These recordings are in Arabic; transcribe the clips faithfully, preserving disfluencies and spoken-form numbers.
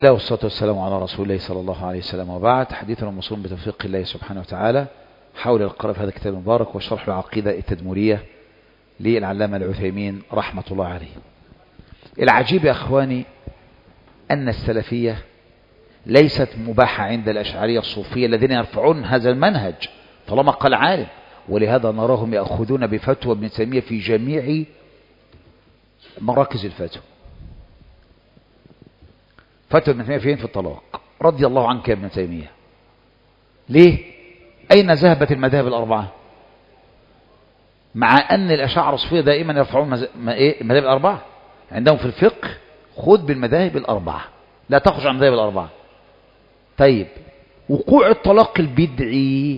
لا والصلاة والسلام على رسول الله صلى الله عليه وسلم، وبعد. حديثنا موصول بتوفيق الله سبحانه وتعالى حول القراءة في هذا الكتاب المبارك وشرح العقيدة التدمرية للعلامة العثيمين رحمة الله عليه. العجيب يا أخواني أن السلفية ليست مباحة عند الأشعرية الصوفية الذين يرفعون هذا المنهج طالما قال عالم، ولهذا نراهم يأخذون بفتوى ابن تيمية في جميع مراكز الفتوى. فتوى ابن تيمية فين؟ في الطلاق. رضي الله عنك يا ابن تيمية. ليه؟ أين ذهبت المذاهب الأربعة؟ مع أن الأشاعرة الصوفية دائما يرفعون المذاهب الأربعة عندهم في الفقه. خذ بالمذاهب الأربعة، لا تخرج عن المذاهب الأربعة. طيب وقوع الطلاق البدعي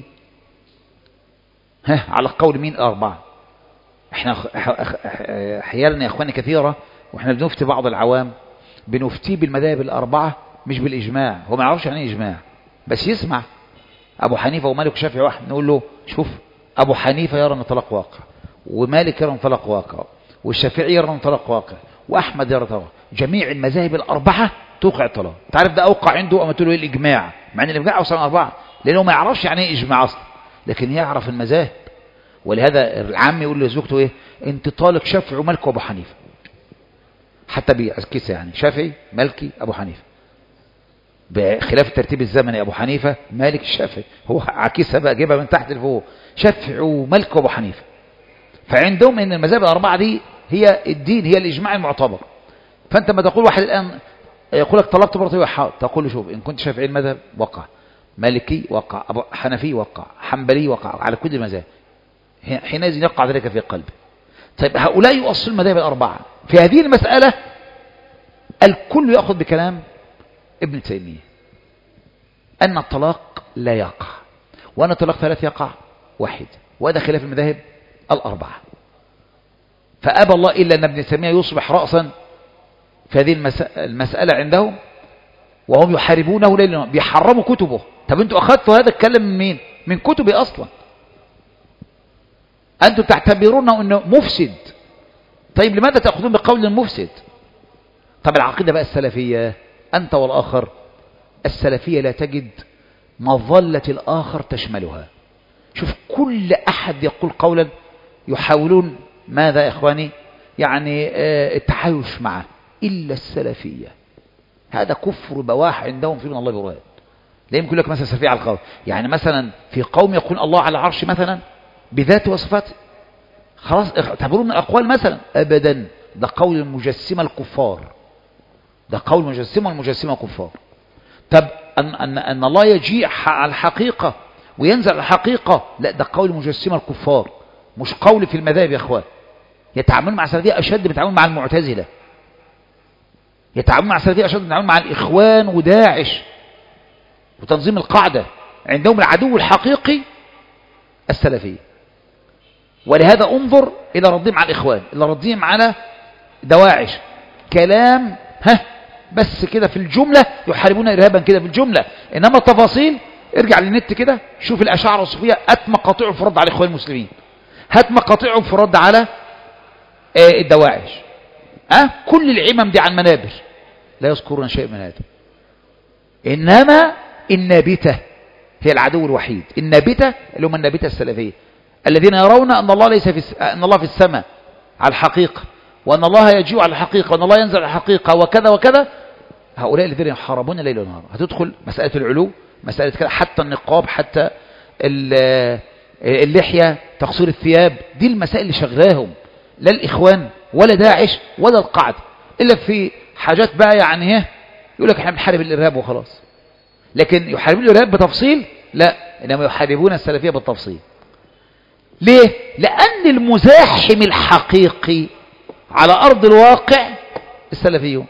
ها على قول مين؟ الأربعة. احنا احيانا يا اخواني كثيرة واحنا بنفتي بعض العوام بنفتي بالمذاهب الأربعة مش بالإجماع. هو ما يعرفش يعني إيه إجماع، بس يسمع أبو حنيفة ومالك وشافعي واحد نقول له شوف أبو حنيفة يرى أن الطلاق واقع، ومالك يرى أن الطلاق واقع، والشافعي يرى أن الطلاق واقع، وأحمد يرى الطلاق. جميع المذاهب الأربعة توقع الطلاق. تعرف ده أوقع عنده أما تقول له إيه الإجماع، مع أن الإجماع أصلا أربعة، لأنه ما يعرفش يعني إيه إجماع أصلا، لكن يعرف المذاهب. ولهذا العام يقول لزوجته إيه؟ أنت طالق شافعي ومالك وأبو حنيفة، حتى بيعكسها يعني شافعي مالكي أبو حنيفة، بخلاف الترتيب الزمني أبو حنيفة مالك الشافعي. هو عكسها بقى، جيبها من تحت لفوق، شافعي ومالك وأبو حنيفة. فعندهم ان المذاهب الأربعة دي هي الدين، هي الإجماع المعتبر. فأنت ما تقول واحد الآن يقول لك طلبت مرتي حاضر، تقول له شوف إن كنت شافعي المذهب وقع، مالكي وقع، أبو حنفي وقع، حنبلي وقع، على كل المذاهب، حينئذ يقع ذلك في قلبه. طيب هؤلاء يؤصل المذاهب الأربعة في هذه المسألة. الكل يأخذ بكلام ابن تيمية أن الطلاق لا يقع، وأن الطلاق ثلاث يقع واحد، وهذا خلاف المذاهب الأربعة. فأبى الله إلا أن ابن تيمية يصبح رأسا في هذه المسألة عندهم، وهم يحاربونه ليلا، بيحرموا كتبه. طب أنتوا أخذتوا هذا الكلام من مين؟ من كتبي أصلا. أنتم تعتبرونه أنه مفسد. طيب لماذا تأخذون بقول المفسد؟ طب العقيدة بقى السلفية، أنت والآخر، السلفية لا تجد مظلة الآخر تشملها. شوف كل أحد يقول قولا يحاولون ماذا يا إخواني؟ يعني التحايش معه، إلا السلفية. هذا كفر بواح عندهم في من الله برهان. لا يمكن لك مثلا السلفية على القول، يعني مثلا في قوم يقول الله على العرش مثلا بذاته وصفاته، خلاص اعتبروه من الأقوال مثلا. أبدا، ده قول المجسمة الكفار، ده قول المجسمة والمجسمة الكفار. طب أن, أن, أن الله يجيء على الحقيقة وينزل على الحقيقة، لا ده قول المجسمة الكفار، مش قول في المذاهب يا أخوان. يتعاملون مع السلفية أشد من التعامل مع المعتزلة، يتعاملون مع السلفية أشد من التعامل مع الإخوان وداعش وتنظيم القاعدة. عندهم العدو الحقيقي السلفية. ولهذا انظر إلى ردهم على الإخوان، إلى ردهم على دواعش، كلام ها بس كده في الجملة يحاربون إرهابا كده في الجملة، إنما التفاصيل ارجع للنت كده شوف الأشاعرة الصوفية هات مقاطعهم في رد على الإخوان المسلمين، هات مقاطعهم في رد على الدواعش. أه؟ كل العمم دي عن منابر لا يذكرون شيء من هذا. إنما النابتة هي العدو الوحيد. النابتة اللي هم النابتة السلفية الذين يرون أن الله ليس في أن الله في السماء على الحقيقة، وأن الله يجيء على الحقيقة، وأن الله ينزل على الحقيقة وكذا وكذا. هؤلاء الذين يحاربون ليل ونهار. هتدخل مسألة العلو، مسألة كذا، حتى النقاب، حتى اللحية، تقصير الثياب، دي المسائل اللي شغلاهم، لا الإخوان ولا داعش ولا القاعدة، إلا في حاجات بقى يعني ايه يقول لك احنا بنحارب الإرهاب وخلاص. لكن يحاربون الإرهاب بتفصيل؟ لا، إنما يحاربون السلفية بالتفصيل. ليه؟ لأن المزاحم الحقيقي على أرض الواقع السلفيون،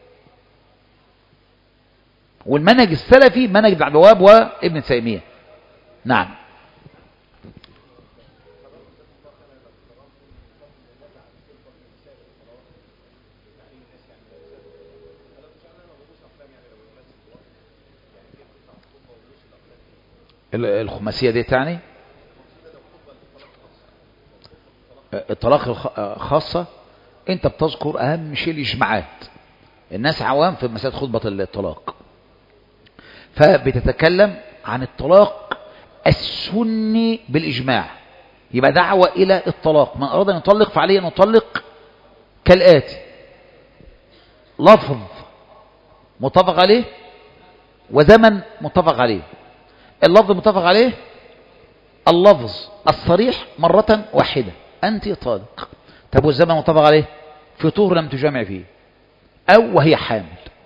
والمنهج السلفي منهج ابن عبد الوهاب وابن تيمية. نعم. الخماسية دي تعني الطلاق الخاصة. انت بتذكر اهم شيء الاجماعات، الناس عوام في مسألة خطبة الطلاق، فبتتكلم عن الطلاق السني بالإجماع. يبقى دعوة إلى الطلاق، من أراد أن يطلق فعليه أن يطلق كالآتي: لفظ متفق عليه وزمن متفق عليه. اللفظ متفق عليه اللفظ الصريح مرة واحدة: أنت طالق. طب والزمن متفق عليه؟ في طهر لم تجامع فيه، أو وهي حامل.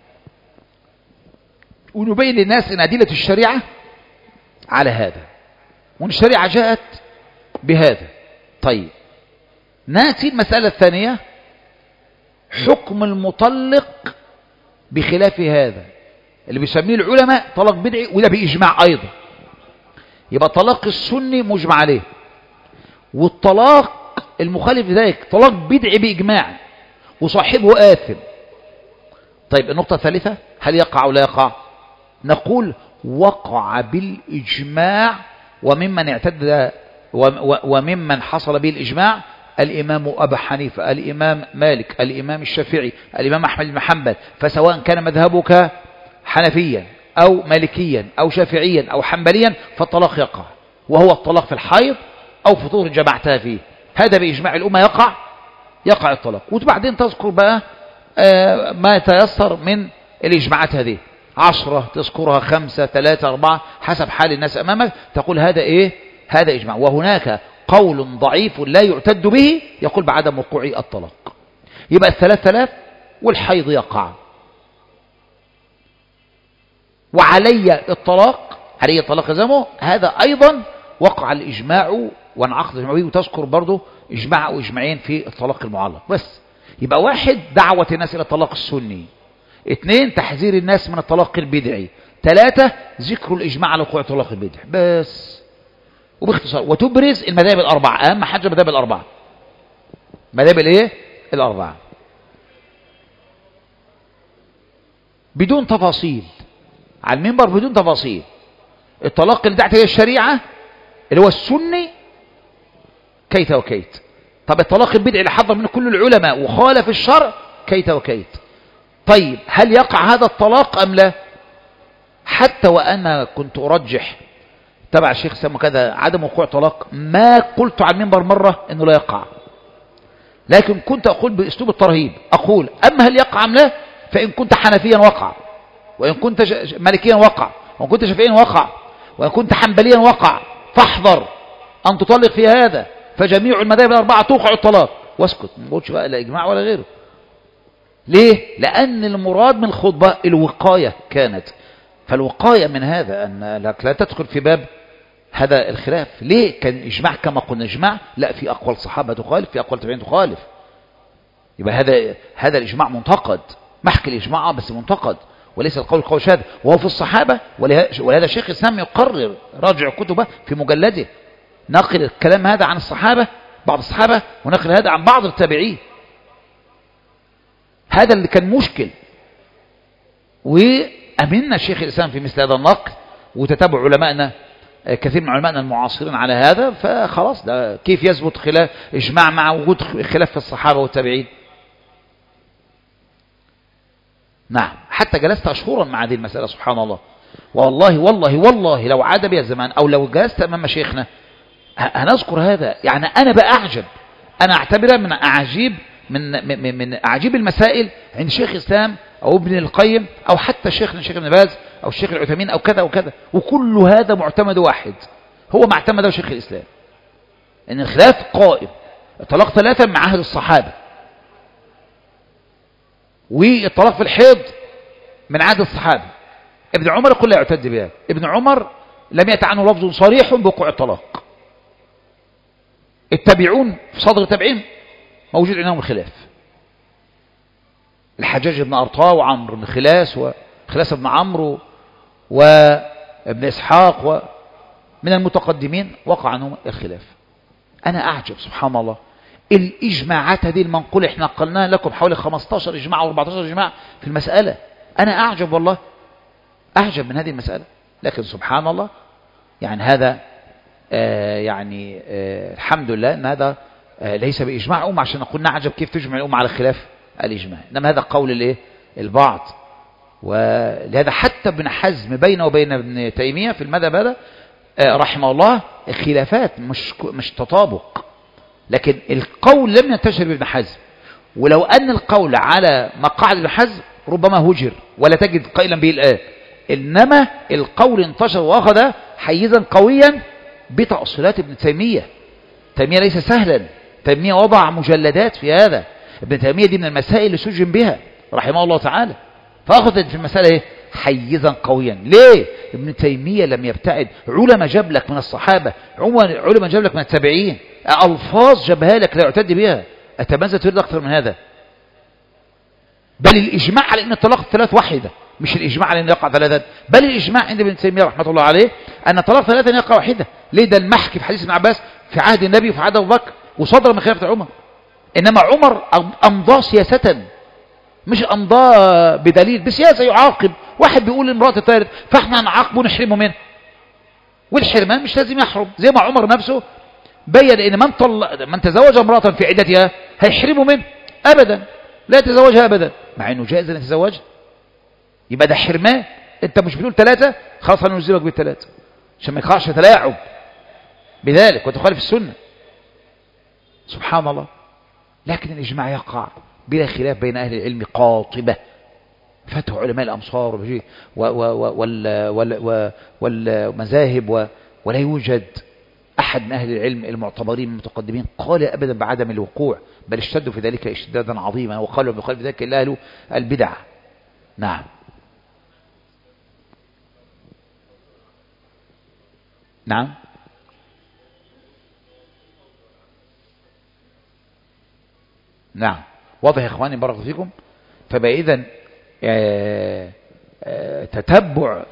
ونبين للناس أن أدلة الشريعة على هذا، وأن الشريعة جاءت بهذا. طيب نأتي المسألة الثانية: حكم المطلق بخلاف هذا، اللي بيسميه العلماء طلاق بدعي، وده بإجماع أيضا. يبقى طلاق السني مجمع عليه، والطلاق المخالف لذلك طلاق بدعي بإجماع، وصاحبه آثم. طيب النقطة الثالثة: هل يقع أو لا يقع؟ نقول وقع بالإجماع، وممن اعتد وممن حصل به الإجماع الإمام أبا حنيفة، الإمام مالك، الإمام الشافعي، الإمام أحمد بن حنبل. فسواء كان مذهبك حنفيا أو مالكيا أو شافعيا أو حنبليا فالطلاق يقع، وهو الطلاق في الحيض أو في طهر جمعتها فيه. هذا بإجماع الأمة يقع يقع الطلاق. وبعدين تذكر بقى آه ما يتيسر من الإجماعات هذه، عشرة تذكرها، خمسة، ثلاثة، أربعة، حسب حال الناس أمامك، تقول هذا إيه؟ هذا إجماع. وهناك قول ضعيف لا يعتد به يقول بعدم وقوع الطلاق. يبقى الثلاث ثلاث، والحيض يقع، وعلي الطلاق، علي الطلاق يلزمه. هذا أيضا وقع الإجماع وانعقد الإجماع به. وتذكر برضه إجماع أو إجماعين في الطلاق المعلق بس. يبقى واحد: دعوة الناس إلى الطلاق السني. اثنين: تحذير الناس من الطلاق البدعي. ثلاثة: ذكر الإجماع على وقوع الطلاق البدعي بس. وباختصار، وتبرز المذاهب الأربعة، أهم حاجة المذاهب الأربعة، مذاهب الإيه؟ الأربعة، بدون تفاصيل، على المنبر بدون تفاصيل. الطلاق اللي دعت هي الشريعة اللي هو السني كيت وكيت. طب الطلاق البدعي اللي حضر منه كل العلماء وخالف الشرع كيت وكيت. طيب هل يقع هذا الطلاق أم لا؟ حتى وأنا كنت أرجح تبع الشيخ سمو كذا عدم وقوع طلاق، ما قلت على المنبر مرة أنه لا يقع، لكن كنت أقول بأسلوب الترهيب، أقول: أما هل يقع أم لا؟ فإن كنت حنفيا وقع، وإن كنت مالكيا وقع، وإن كنت شافعيا وقع، وإن كنت حنبليا وقع، فاحذر أن تطلق في هذا، فجميع المذاهب الأربعة توقع الطلاق. واسكت، ما نقولش بقى لا إجماع ولا غيره. ليه؟ لأن المراد من الخطبة الوقاية كانت، فالوقاية من هذا أنك لا تدخل في باب هذا الخلاف. ليه كان إجماع كما قلنا إجماع؟ لا، في أقوال صحابة تخالف، في أقوال تابعين تخالف. يبقى هذا هذا الإجماع منتقد، محكي الإجماع بس منتقد، وليس القول قول شاذ، وهو في الصحابة. ولهذا شيخ الإسلام يقرر، راجع كتبه في مجلده، نقل الكلام هذا عن الصحابة، بعض الصحابة، ونقل هذا عن بعض التابعين. هذا اللي كان مشكل، وأمنا الشيخ الإسلام في مثل هذا النقل، وتتابع علمائنا كثير من علمائنا المعاصرين على هذا. فخلاص، ده كيف يثبت خلاف إجماع مع وجود خلاف في الصحابة والتابعين؟ نعم، حتى جلست أشهرا مع هذه المسألة، سبحان الله. والله والله والله لو عاد بي الزمان، أو لو جلست أمام شيخنا هنذكر هذا. يعني أنا بأعجب، أنا أعتبرها من أعجيب من من من أعجيب المسائل عند شيخ الإسلام أو ابن القيم، أو حتى شيخنا الشيخ ابن باز أو الشيخ العثيمين أو كذا وكذا، وكل هذا معتمد واحد، هو ما اعتمده شيخ الإسلام، إن الخلاف قائم. الطلاق ثلاثة مع عهد الصحابة، والطلاق في الحيض من عهد الصحابة. ابن عمر يقول لا يعتد بها، ابن عمر لم يأت عنه لفظ صريح بوقوع الطلاق. التابعون في صدر التابعين موجود عندهم الخلاف، الحجاج بن أرطاة وعمرو بن خلاس وخلاس بن عمرو وابن إسحاق، ومن المتقدمين وقع عنهم الخلاف. أنا أعجب سبحان الله، الإجماعات هذه المنقولة احنا قلناها لكم حوالي خمستاشر إجماع أو أربعتاشر إجماع في المسألة. أنا أعجب والله، أعجب من هذه المسألة. لكن سبحان الله، يعني هذا آه يعني آه الحمد لله أن هذا آه ليس بإجماع أمة عشان نقول نعجب كيف تجمع الأمة على خلاف الإجماع. إنما هذا قول الإيه؟ البعض. ولهذا حتى ابن حزم بينه وبين ابن تيمية في المذهب هذا رحمه الله خلافات، مش مش تطابق، لكن القول لم ينتشر بابن حزم. ولو أن القول على مقاعد ابن حزم ربما هجر ولا تجد قائلا به الآن، إنما القول انتشر وأخذ حيزا قويا بتأصيلات ابن تيمية. تيمية ليس سهلا، تيمية وضع مجلدات في هذا. ابن تيمية دي من المسائل اللي سجن بها رحمه الله تعالى، فأخذت في المسألة ايه حيزا قويا. ليه؟ ابن تيمية لم يبتعد. علماء جاب لك من الصحابة، علماء جاب لك من التابعين، ألفاظ جابها لك لا يعتد بها. أتماذا تريد أكثر من هذا؟ بل الإجماع على أن الطلاق الثلاث واحدة، مش الإجماع على أن يقع ثلاثة، بل الإجماع عند ابن تيمية رحمة الله عليه أن الطلاق ثلاثة يقع واحدة. ليه؟ ده المحكي في حديث ابن عباس في عهد النبي وفي عهد أبو بكر، وصدر من خلافة عمر. إنما عمر أمضى سياسة، مش أمضى بدليل، بسياسة يعاقب. واحد بيقول لامرأة الثالث فاحنا نعاقبه ونحرمه منه، والحرمان مش لازم يحرم، زي ما عمر نفسه بين ان من طل... من تزوج امرأة في عدتها هيحرمه منه ابدا، لا يتزوجها ابدا، مع انه جائز ان يتزوجها. يبقى ده حرمان. انت مش بتقول ثلاثة، خلاص هننزلك بالثلاثة عشان ما يقعش تلاعب بذلك وتخالف السنة. سبحان الله. لكن الإجماع يقع بلا خلاف بين أهل العلم قاطبة، فتح علماء الأمصار والمذاهب، ولا يوجد أحد من أهل العلم المعتبرين المتقدمين قال أبدا بعدم الوقوع، بل اشتدوا في ذلك اشتدادا عظيما، وقالوا بخلاف ذلك إلا أهل البدع. نعم نعم نعم واضح يا إخواني بارك الله فيكم. فبقى إذن تتبع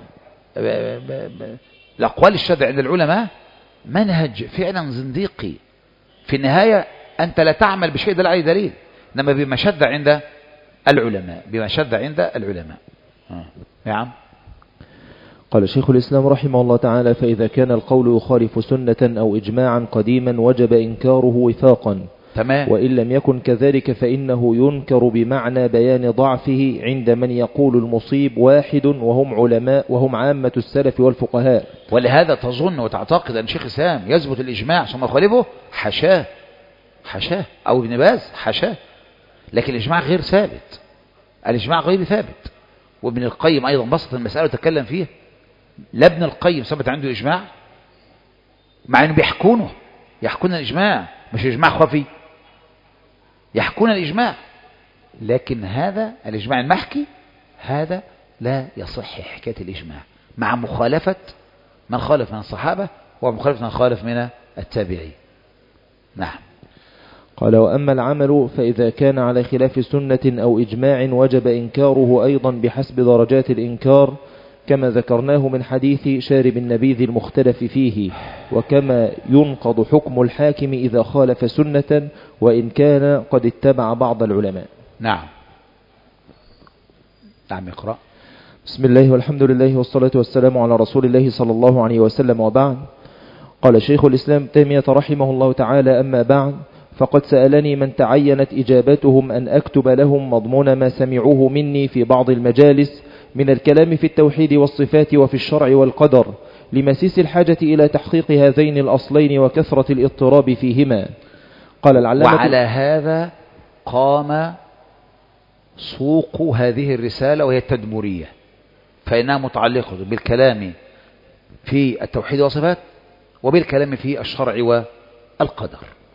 الأقوال الشاذة عند العلماء منهج فعلا زنديقي. في النهاية أنت لا تعمل بشيء دل عليه دليل، إنما بما شذ عند العلماء، بما شذ عند العلماء. نعم. قال شيخ الإسلام رحمه الله تعالى: فإذا كان القول يخالف سنة أو إجماعا قديما وجب إنكاره وفاقا. تمام. وإن لم يكن كذلك فإنه ينكر بمعنى بيان ضعفه عند من يقول المصيب واحد وهم علماء وهم عامة السلف والفقهاء. ولهذا تظن وتعتقد أن شيخ الإسلام يثبت الإجماع ثم يخالفه؟ حشاه حشاه، أو ابن باز حشاه. لكن الإجماع غير ثابت، الإجماع غير ثابت. وابن القيم أيضا بسط المسألة وتكلم فيها. لا ابن القيم ثبت عنده إجماع، مع أنه بيحكونه يحكون الإجماع، مش إجماع خفي، يحكون الإجماع. لكن هذا الإجماع المحكي هذا لا يصح حكاية الإجماع، مع مخالفة من خالف من الصحابة ومخالفة من خالف من التابعين. نعم. قال: وأما العمل فإذا كان على خلاف سنة أو إجماع وجب إنكاره أيضا بحسب درجات الإنكار، كما ذكرناه من حديث شارب النبيذ المختلف فيه، وكما ينقض حكم الحاكم إذا خالف سنة وإن كان قد اتبع بعض العلماء. نعم نعم اقرأ. بسم الله والحمد لله والصلاة والسلام على رسول الله صلى الله عليه وسلم، وبعد. قال شيخ الإسلام تيمية رحمه الله تعالى: أما بعد، فقد سألني من تعينت إجابتهم أن أكتب لهم مضمون ما سمعوه مني في بعض المجالس من الكلام في التوحيد والصفات وفي الشرع والقدر، لمسيس الحاجة إلى تحقيق هذين الأصلين وكثرة الاضطراب فيهما. قال العلامة: وعلى هذا قام سوق هذه الرسالة، وهي التدمرية، فإنها متعلقة بالكلام في التوحيد والصفات وبالكلام في الشرع والقدر.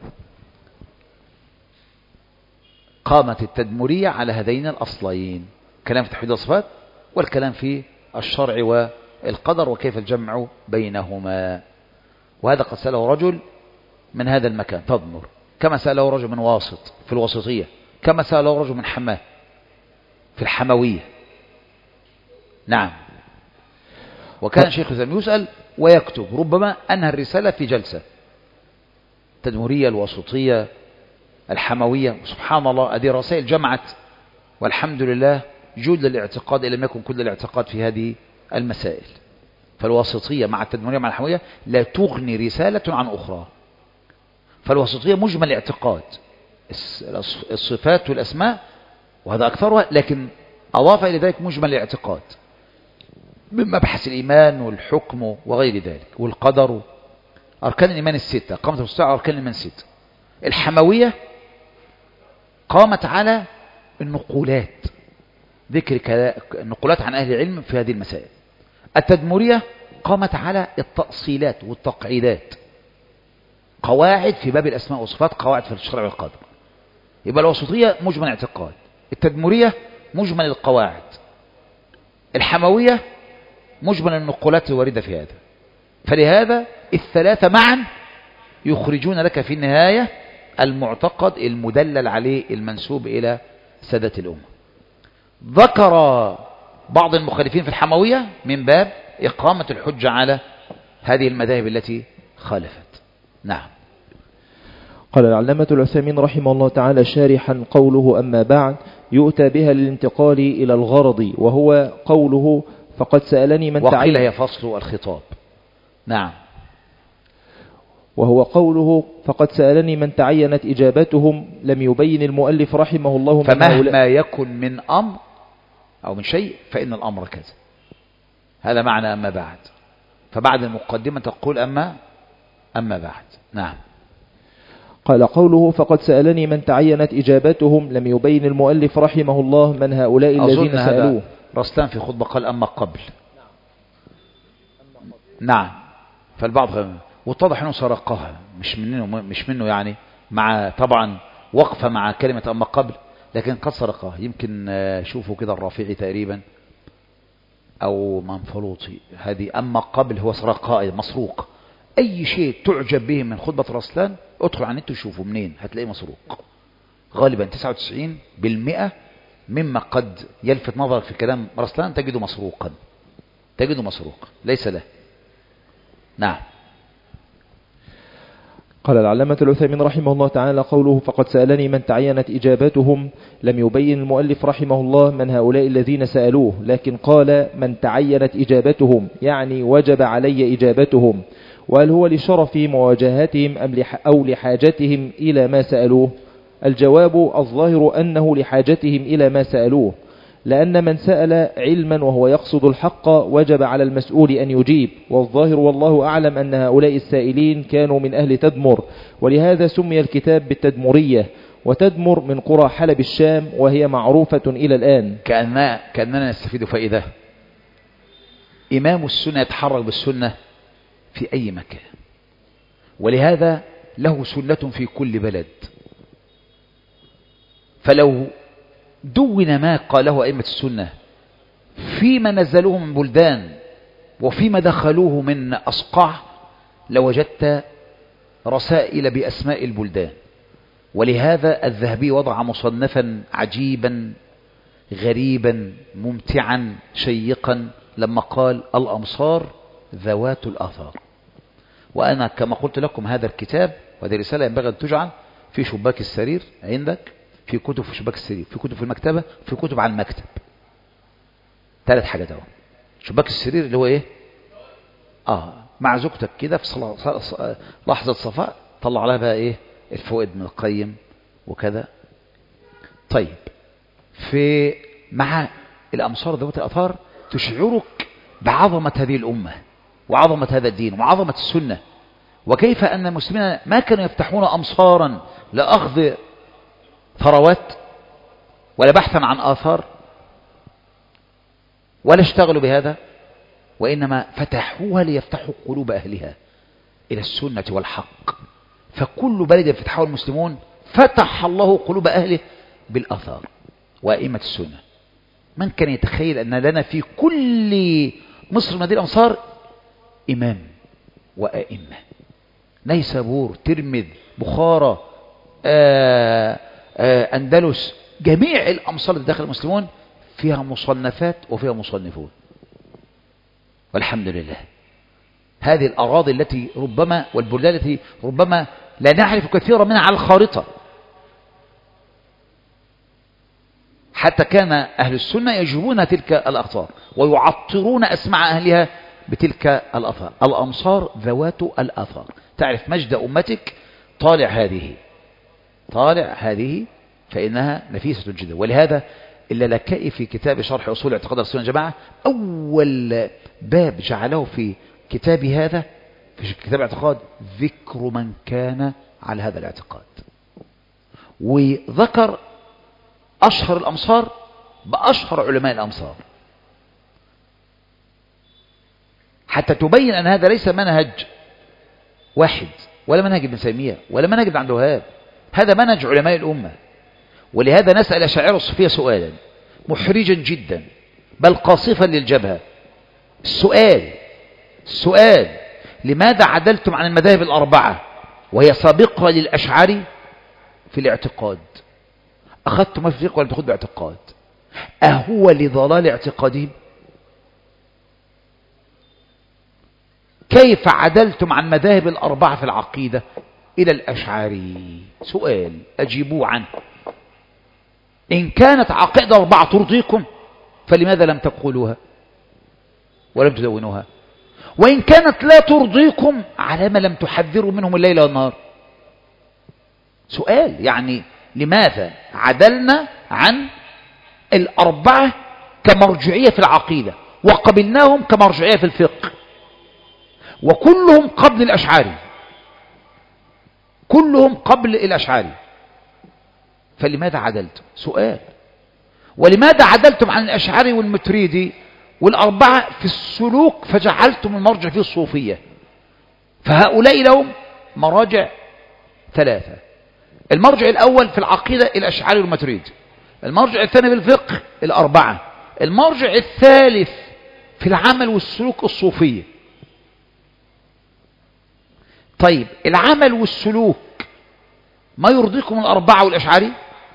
قامت التدمرية على هذين الأصلين، كلام في التوحيد والصفات والكلام في الشرع والقدر وكيف الجمع بينهما. وهذا قد سأله رجل من هذا المكان تضمر، كما سأله رجل من واسط في الوسطية، كما سأله رجل من حماه في الحموية. نعم. وكان شيخ الإسلام يسأل ويكتب، ربما أنهى الرسالة في جلسة. التدمرية، الوسطية، الحموية، سبحان الله، هذه رسائل جمعت والحمد لله جود للاعتقاد، إن لم يكن كل الاعتقاد في هذه المسائل. فالوسطية مع التدمرية مع الحموية لا تغني رسالة عن أخرى. فالوسطية مجمل الاعتقاد، الصفات والأسماء وهذا أكثرها، لكن أضاف إلى ذلك مجمل الاعتقاد من مبحث الإيمان والحكم وغير ذلك والقدر. أركان الإيمان الستة قامت الساعة أركان الإيمان الستة. الحموية قامت على النقولات، ذكر النقولات عن أهل العلم في هذه المسائل. التدمرية قامت على التأصيلات والتقعيدات، قواعد في باب الأسماء والصفات، قواعد في الشرع والقدر. يبقى الوسطية مجمل اعتقاد، التدمرية مجمل القواعد، الحموية مجمل النقولات الواردة في هذا. فلهذا الثلاثة معا يخرجون لك في النهاية المعتقد المدلل عليه المنسوب إلى سادة الأمة. ذكر بعض المخالفين في الحموية من باب إقامة الحجة على هذه المذاهب التي خالفت. نعم. قال العلامة العثيمين رحمه الله تعالى شارحا قوله أما بعد يؤتى بها للانتقال إلى الغرض، وهو قوله فقد سألني من تعين، وقيل هي فصل الخطاب. نعم. وهو قوله فقد سألني من تعينت إجابتهم، لم يبين المؤلف رحمه الله من فمهما يكن من أمر أو من شيء فإن الأمر كذا. هذا معنى أما بعد. فبعد المقدمة تقول أما أما بعد. نعم. قال قوله فقد سألني من تعينت إجابتهم، لم يبين المؤلف رحمه الله من هؤلاء الذين سألوه. رسلان في خطبة قال أما قبل. نعم. فالبعض واتضح أنه سرقها مش منه مش منه يعني، مع طبعا وقفة مع كلمة أما قبل، لكن قد سرقها. يمكن شوفوا كده الرافعي تقريبا أو منفلوطي، هذه أما قبل هو سرقها مسروق. أي شيء تعجب به من خطبة رسلان ادخل على النت وشوفوا منين هتلاقيه مسروق. غالبا تسعة وتسعين بالمئة مما قد يلفت نظرك في كلام رسلان تجده مسروقا، تجده مسروق ليس له. نعم. قال العلامة العثيمين رحمه الله تعالى قوله فقد سألني من تعينت إجابتهم، لم يبين المؤلف رحمه الله من هؤلاء الذين سألوه، لكن قال من تعينت إجابتهم يعني وجب علي إجابتهم. وهل هو لشرف مواجهتهم أم أو لحاجتهم إلى ما سألوه؟ الجواب الظاهر أنه لحاجتهم إلى ما سألوه، لأن من سأل علما وهو يقصد الحق وجب على المسؤول أن يجيب. والظاهر والله أعلم أن هؤلاء السائلين كانوا من أهل تدمر، ولهذا سمي الكتاب بالتدمرية. وتدمر من قرى حلب الشام، وهي معروفة إلى الآن. كأننا, كأننا نستفيد فائدة. إمام السنة يتحرك بالسنة في أي مكان، ولهذا له سنة في كل بلد. فلو دون ما قاله أئمة السنة فيما نزلوه من بلدان وفيما دخلوه من أصقاع لوجدت رسائل بأسماء البلدان. ولهذا الذهبي وضع مصنفا عجيبا غريبا ممتعا شيقا لما قال الأمصار ذوات الآثار. وأنا كما قلت لكم هذا الكتاب وهذه رسالة ينبغي أن تجعل في شباك السرير عندك، في كتب في شباك السرير، في كتب في المكتبة، في كتب على المكتب. ثلاث حاجات اهو. شباك السرير اللي هو ايه؟ اه مع زوجتك كده في صلاة صلاة لحظة صفاء طلع عليها بقى ايه؟ الفوائد من القيم وكذا. طيب في مع الأمصار ذوات الآثار تشعرك بعظمة هذه الأمة وعظمة هذا الدين وعظمة السنة، وكيف أن المسلمين ما كانوا يفتحون أمصارا لأخذ ثروات ولا بحثا عن آثار ولا اشتغلوا بهذا، وإنما فتحوها ليفتحوا قلوب أهلها إلى السنة والحق. فكل بلد يفتحه المسلمون فتح الله قلوب أهله بالآثار وأئمة السنة. من كان يتخيل أن لنا في كل مصر من هذه الأمصار إمام وأئمة؟ نيسابور، ترمذ، بخارى، آآ آآ أندلس، جميع الأمصار التي داخل المسلمون فيها مصنفات وفيها مصنفون، والحمد لله. هذه الأراضي التي ربما والبلدان التي ربما لا نعرف كثيرا منها على الخارطة، حتى كان أهل السنة يجيبون تلك الأخطار ويعطرون أسماع أهلها بتلك الأثار. الأمصار ذوات الأثار. تعرف مجد أمتك طالع هذه طالع هذه فإنها نفيسة جدا. ولهذا اللالكائي في كتاب شرح أصول اعتقاد السنة والجماعة أول باب جعله في كتاب هذا في كتاب اعتقاد ذكر من كان على هذا الاعتقاد، وذكر أشهر الأمصار بأشهر علماء الأمصار حتى تبين أن هذا ليس منهج واحد ولا منهج ابن تيمية ولا منهج ابن عبد الوهاب، هذا منهج علماء الأمة. ولهذا نسأل أشاعرة الصوفية سؤالا محرجا جدا بل قاصفا للجبهة. السؤال السؤال لماذا عدلتم عن المذاهب الأربعة وهي سابقة للأشعري في الاعتقاد؟ أخذتم ما في فقه ولا تأخذ باعتقاد؟ أهو لضلال اعتقادهم؟ كيف عدلتم عن مذاهب الأربعة في العقيدة إلى الأشعري؟ سؤال أجيبوا عنه. إن كانت عقيدة أربعة ترضيكم فلماذا لم تقولوها ولم تدونوها؟ وإن كانت لا ترضيكم على ما لم تحذروا منهم الليل والنهار؟ سؤال يعني لماذا عدلنا عن الأربعة كمرجعية في العقيدة وقبلناهم كمرجعية في الفقه وكلهم قبل الأشعري، كلهم قبل الأشعري، فلماذا عدلتم؟ سؤال. ولماذا عدلتم عن الأشعري والمتريدي والأربعة في السلوك فجعلتم المرجع فيه الصوفية؟ فهؤلاء لهم مراجع ثلاثة. المرجع الأول في العقيدة الأشعري والمتريدي، المرجع الثاني في الفقه الأربعة، المرجع الثالث في العمل والسلوك الصوفية. طيب العمل والسلوك ما يرضيكم الأربعة والأشعري؟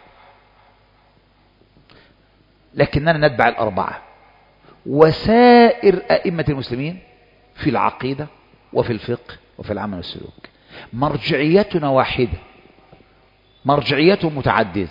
لكننا نتبع الأربعة وسائر أئمة المسلمين في العقيدة وفي الفقه وفي العمل والسلوك. مرجعيتنا واحدة، مرجعيتهم متعددة.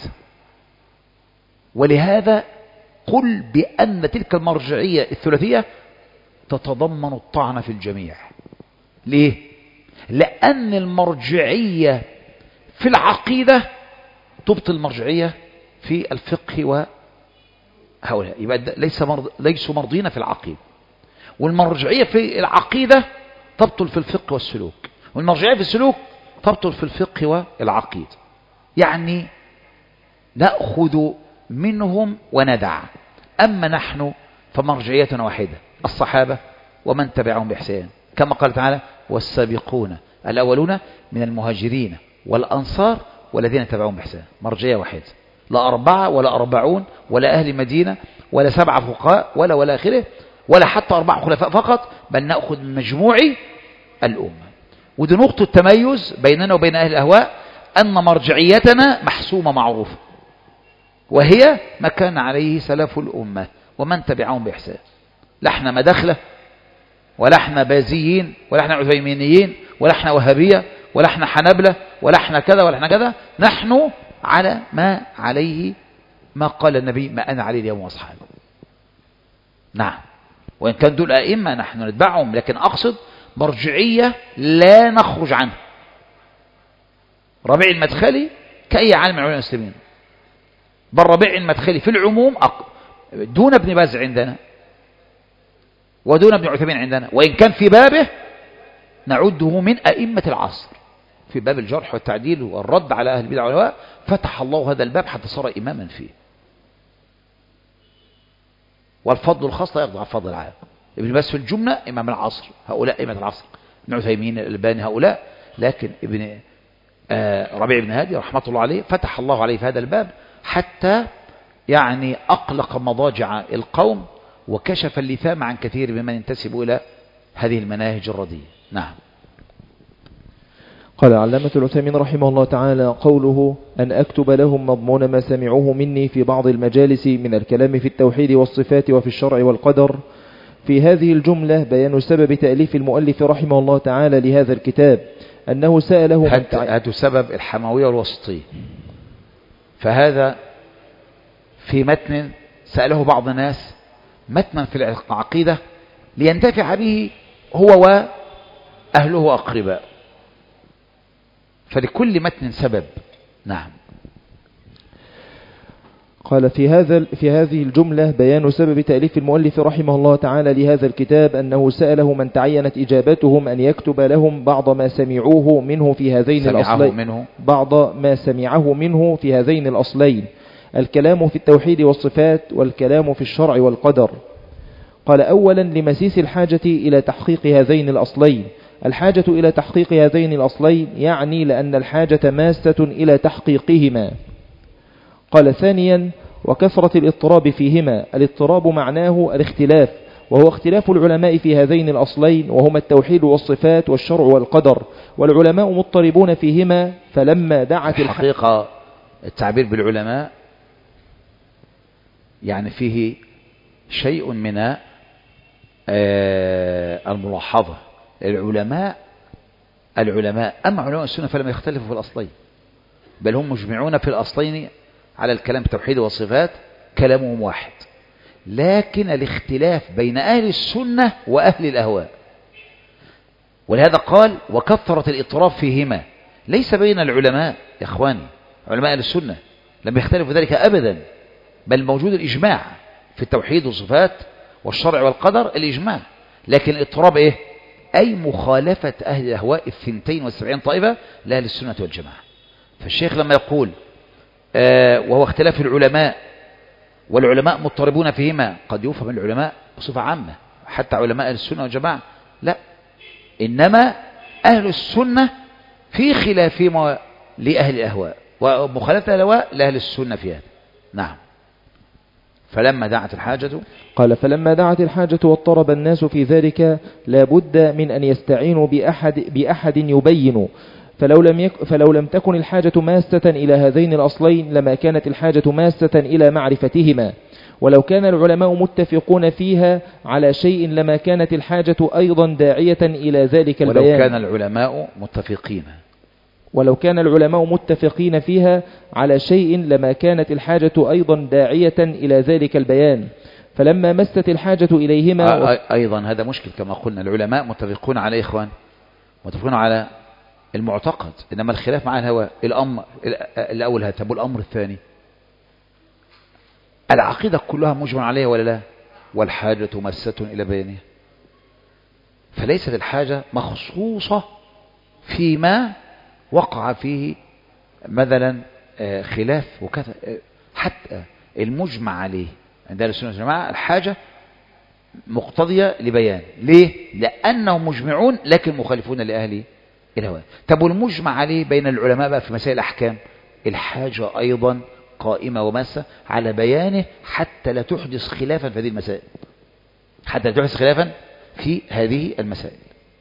ولهذا قل بأن تلك المرجعية الثلاثية تتضمن الطعن في الجميع. ليه؟ لأن المرجعية في العقيدة تبطل المرجعية في الفقه وهؤلاء، يبقى ليس مرض... ليسوا مرضين في العقيدة. والمرجعية في العقيدة تبطل في الفقه والسلوك، والمرجعية في السلوك تبطل في الفقه والعقيدة. يعني نأخذ منهم وندع. أما نحن فمرجعيتنا واحدة، الصحابة ومن تبعهم بإحسان، كما قال تعالى والسابقون الأولون من المهاجرين والأنصار والذين تبعهم بإحسان. مرجعية واحدة، لا أربعة ولا أربعون ولا أهل مدينة ولا سبعة فقهاء ولا ولا آخره ولا حتى أربعة خلفاء فقط، بل نأخذ من مجموع الأمة. ودي نقطة التميز بيننا وبين أهل الأهواء، أن مرجعيتنا محسومة معروفة، وهي ما كان عليه سلف الأمة ومن تبعهم بإحسان. لا احنا مداخلة ولا احنا بازيين ولا احنا عثيمينيين ولا احنا وهابية ولا احنا حنبلة ولا احنا كذا ولا احنا كذا، نحن على ما عليه ما قال النبي ما أنا عليه اليوم وأصحابه. نعم، وإن كان دول أئمة نحن نتبعهم، لكن أقصد مرجعية لا نخرج عنها. ربيع المدخلي كأي عالم من علماء المسلمين، بل ربيع المدخلي في العموم دون ابن باز عندنا ودون ابن عثيمين عندنا، وإن كان في بابه نعده من أئمة العصر في باب الجرح والتعديل والرد على أهل البدع والأهواء. فتح الله هذا الباب حتى صار إماما فيه، والفضل الخاص لا يقضي على الفضل العام. ابن باز في الجملة إمام العصر، هؤلاء أئمة العصر، ابن عثيمين الألباني هؤلاء، لكن ابن آه ربيع بن هادي رحمة الله عليه فتح الله عليه في هذا الباب حتى يعني أقلق مضاجع القوم وكشف اللثام عن كثير ممن ينتسب إلى هذه المناهج الرديئة. نعم. قال علامة العثيمين رحمه الله تعالى: قوله أن أكتب لهم مضمون ما سمعوه مني في بعض المجالس من الكلام في التوحيد والصفات وفي الشرع والقدر. في هذه الجملة بيان سبب تأليف المؤلف رحمه الله تعالى لهذا الكتاب، أنه سأله من هذا سبب الحموية والوسطية. فهذا في متن سأله بعض الناس متنا في العقيدة لينتفع به هو وأهله وأقرباء، فلكل متن سبب. نعم. قال في هذا في هذه الجملة بيان سبب تأليف المؤلف رحمه الله تعالى لهذا الكتاب، أنه سأله من تعينت إجابتهم أن يكتب لهم بعض ما سمعوه منه في هذين الأصلين منه. بعض ما سمعه منه في هذين الأصلين: الكلام في التوحيد والصفات، والكلام في الشرع والقدر. قال: أولا لمسيس الحاجة إلى تحقيق هذين الأصلين. الحاجة إلى تحقيق هذين الأصلين يعني لأن الحاجة ماسة إلى تحقيقهما. قال: ثانيا وكثرة الاضطراب فيهما. الاضطراب معناه الاختلاف، وهو اختلاف العلماء في هذين الأصلين، وهما التوحيد والصفات والشرع والقدر، والعلماء مضطربون فيهما. فلما دعت الحقيقة التعبير بالعلماء يعني فيه شيء من الملاحظة. العلماء العلماء أما علماء السنة فلم يختلفوا في الأصلين، بل هم مجمعون في الأصلين على الكلام بالتوحيد والصفات، كلامهم واحد، لكن الاختلاف بين أهل السنة وأهل الأهواء. ولهذا قال: وكثرة الاضطراب فيهما. ليس بين العلماء يا إخواني، علماء أهل السنة لم يختلفوا ذلك أبدا، بل موجود الإجماع في التوحيد والصفات والشرع والقدر، الإجماع. لكن الاضطراب إيه؟ أي مخالفة أهل الأهواء الثنتين والسبعين طائفة لأهل السنة والجماعة. فالشيخ لما يقول آه وهو اختلاف العلماء والعلماء مضطربون فيهما، قد يفهم العلماء بصفة عامة حتى علماء أهل السنة والجماعة، لا، إنما أهل السنة في خلافهم لأهل الأهواء، ومخالفة الأهواء لأهل السنة في هذا. نعم. فلما دعت الحاجة، قال: فلما دعت الحاجة واضطرب الناس في ذلك لا بد من أن يستعينوا بأحد, بأحد يبين. فلو لم, يك فلو لم تكن الحاجة ماسة إلى هذين الأصلين لما كانت الحاجة ماسة إلى معرفتهما. ولو كان العلماء متفقون فيها على شيء لما كانت الحاجة أيضا داعية إلى ذلك البيان. ولو كان العلماء متفقين ولو كان العلماء متفقين فيها على شيء لما كانت الحاجة أيضا داعية إلى ذلك البيان. فلما مست الحاجة إليهما أيضا هذا مشكل كما قلنا، العلماء متفقون على إخوان، متفقون على المعتقد، إنما الخلاف مع الهواء. الأمر الأول هتبو الأمر الثاني، العقيدة كلها مجمع عليها ولا لا؟ والحاجة مسة إلى بيانها. فليست الحاجة مخصوصة فيما وقع فيه مثلا خلاف وكذا، حتى المجمع عليه عند أهل السنة والجماعة الحاجة مقتضية لبيان. ليه؟ لأنهم مجمعون لكن مخالفون لأهل الهوى. طب والمجمع عليه بين العلماء بقى في مسائل الأحكام، الحاجة أيضا قائمة وماسة على بيانه حتى لا تحدث خلافا في هذه المسائل، حتى لا تحدث خلافا في هذه المسائل.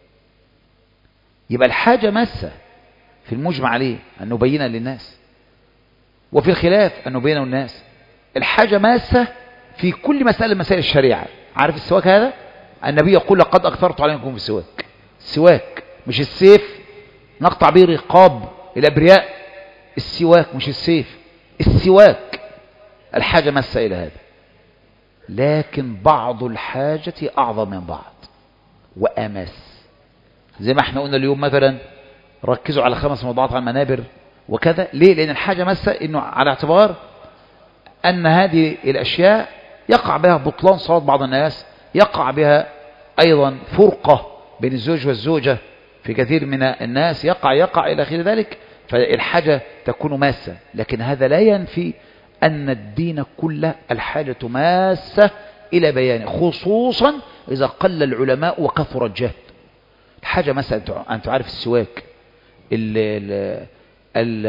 يبقى الحاجة ماسة في المجمع عليه أن نبينه للناس، وفي الخلاف أن نبينه للناس. الحاجة ماسة في كل مسألة من مسائل الشريعة. عارف السواك هذا؟ النبي يقول: لقد أكثرت عليكم في السواك. السواك مش السيف نقطع به رقاب الأبرياء، السواك مش السيف، السواك. الحاجة ماسة إلى هذا، لكن بعض الحاجة أعظم من بعض وأمس. زي ما احنا قلنا اليوم مثلا ركزوا على خمس موضوعات على المنابر وكذا. ليه؟ لأن الحاجة ماسة إنه على اعتبار أن هذه الأشياء يقع بها بطلان صلاة بعض الناس، يقع بها أيضا فرقة بين الزوج والزوجة في كثير من الناس، يقع يقع إلى آخر ذلك. فالحاجة تكون ماسة، لكن هذا لا ينفي أن الدين كله الحاجة ماسة إلى بيانه، خصوصا إذا قل العلماء وكثر الجهل. الحاجة ماسة. أنت تعرف السواك، ال ال ال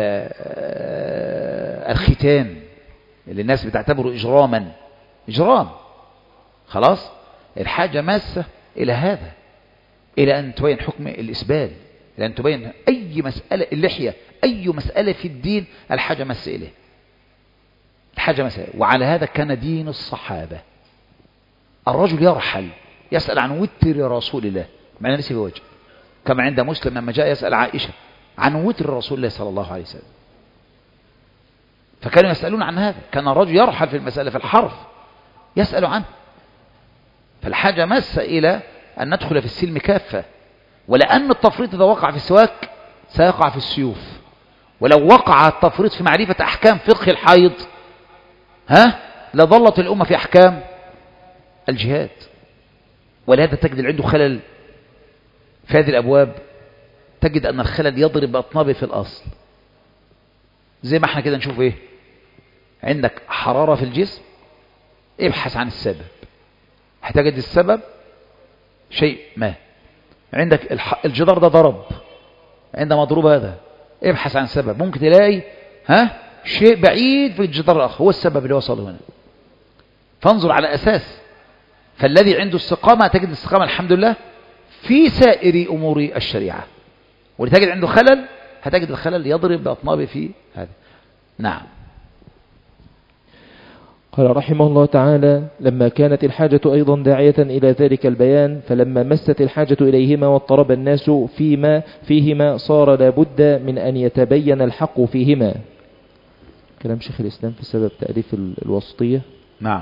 الختان اللي الناس بتعتبره إجراما، إجرام، خلاص. الحاجة ماسة إلى هذا، إلى أن تبين حكم الإسبال، إلى أن تبين أي مسألة، اللحية، أي مسألة في الدين الحاجة ماسة إليه، الحاجة ماسة. وعلى هذا كان دين الصحابة. الرجل يرحل يسأل عن وتر رسول الله، معنى ليس بوجه، كما عند مسلم لما جاء يسأل عائشة عن وتر رسول الله صلى الله عليه وسلم، فكانوا يسألون عن هذا. كان الرجل يرحل في المسألة في الحرف يسأل عنه. فالحاجة ماسة إلى أن ندخل في السلم كافة، ولأن التفريط إذا وقع في السواك سيقع في السيوف، ولو وقع التفريط في معرفة أحكام فقه الحيض ها لظلت الأمة في أحكام الجهاد. ولهذا تجد اللي عنده خلل في هذه الأبواب تجد أن الخلل يضرب أطنابه في الأصل. زي ما احنا كده نشوف ايه، عندك حرارة في الجسم، ابحث عن السبب، هتجد السبب شيء ما. عندك الجدار ده ضرب، عند مضروب هذا ابحث عن السبب، ممكن تلاقي ها شيء بعيد في الجدار الآخر هو السبب اللي وصل هنا. فانظر على أساس. فالذي عنده استقامة تجد الاستقامة الحمد لله في سائر أمور الشريعة، ولتجد عنده خلل هتجد الخلل يضرب بأطنابه في هذا. نعم. قال رحمه الله تعالى: لما كانت الحاجة أيضا داعية إلى ذلك البيان، فلما مست الحاجة إليهما واضطرب الناس فيما فيهما صار لابد من أن يتبين الحق فيهما. كلام شيخ الإسلام في سبب تأليف الوسطية. نعم.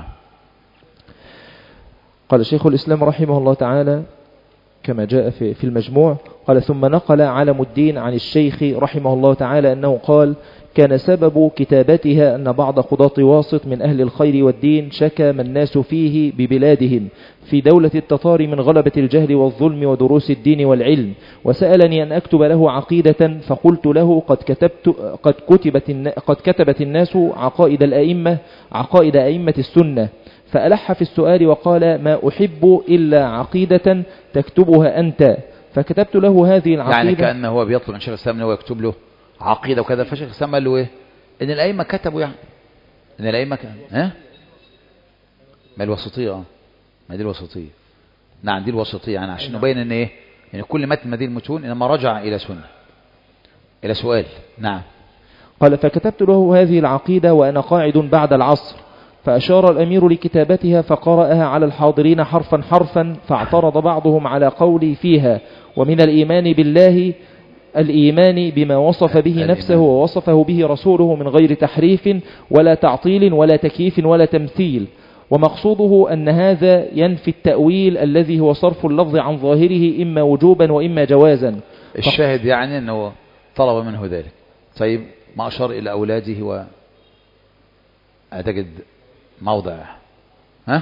قال شيخ الإسلام رحمه الله تعالى كما جاء في في المجموع، قال: ثم نقل علم الدين عن الشيخ رحمه الله تعالى أنه قال: كان سبب كتابتها أن بعض قضاة واسط من أهل الخير والدين شكى ما الناس فيه ببلادهم في دولة التتار من غلبة الجهل والظلم ودروس الدين والعلم، وسألني أن أكتب له عقيدة، فقلت له: قد كتبت قد كتبت قد كتبت الناس عقائد الأئمة عقائد أئمة السنة، فألح في السؤال وقال: ما أحب إلا عقيدة تكتبها أنت، فكتبت له هذه العقيدة. يعني كأنه هو بيطلب من شيخ الإسلام أنه يكتب له عقيدة وكذا، فشيخ الإسلام قال له إيه؟ إن الأئمة كتبوا، يعني إن الأئمة ك... ها؟ ما الوسطية اه ما دي الوسطية. نعم دي الوسطية، يعني عشان نبين إن إيه؟ يعني كل متن هذه المتون إنما رجع إلى سنة، إلى سؤال. نعم. قال: فكتبت له هذه العقيدة وأنا قاعد بعد العصر، فأشار الأمير لكتابتها فقرأها على الحاضرين حرفا حرفا، فاعترض بعضهم على قولي فيها: ومن الإيمان بالله الإيمان بما وصف به نفسه ووصفه به رسوله من غير تحريف ولا تعطيل ولا تكييف ولا تمثيل، ومقصوده أن هذا ينفي التأويل الذي هو صرف اللفظ عن ظاهره إما وجوبا وإما جوازا. الشاهد يعني أنه طلب منه ذلك. طيب ما أشار إلى أولاده و أعتقد موضع ها